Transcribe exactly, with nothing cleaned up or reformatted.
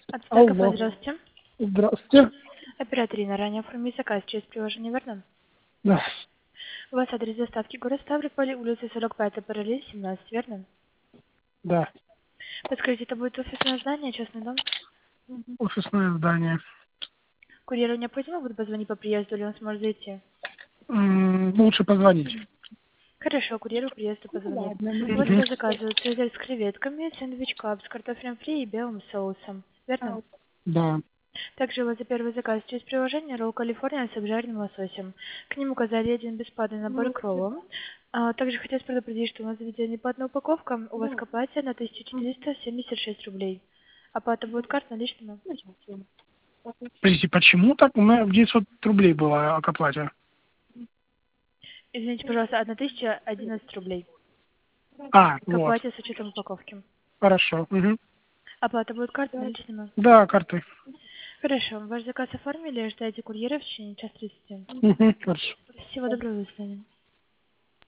Отстойка, Алло. здравствуйте. Здравствуйте. Оператор Ирина, ранее оформили заказ через приложение, верно? Да. У вас адрес доставки город Ставрополь, улица сорок пять, параллель семнадцать, верно? Да. Подскажите, это будет офисное здание, частный дом? Офисное здание. Курьеру необходимо будет позвонить по приезду, или он сможет зайти? М, Лучше позвонить. Хорошо, курьеру приезду позвонит. Вот Мгм. что заказывают. Цезарь с креветками, сэндвич клаб с картофелем фри и белым соусом. Верно? Да. Также у вас за первый заказ через приложение ролл Калифорния с обжаренным лососем. К ним указали один бесплатный набор к роллам. А, также хотелось предупредить, что у нас заведение по одной упаковка. У вас к оплате на тысяча четыреста семьдесят шесть рублей. Оплата будет карт наличными. Подождите, почему так? У меня девятьсот рублей было к оплате. Извините, пожалуйста, тысяча одиннадцать рублей. А, К вот. оплате с учетом упаковки. Хорошо. Мгм. Оплата будет карт наличными. Да, картой. Хорошо. Ваш заказ оформили, ждайте курьера в течение час тридцати. Мгм. Хорошо. Всего доброго, до свидания.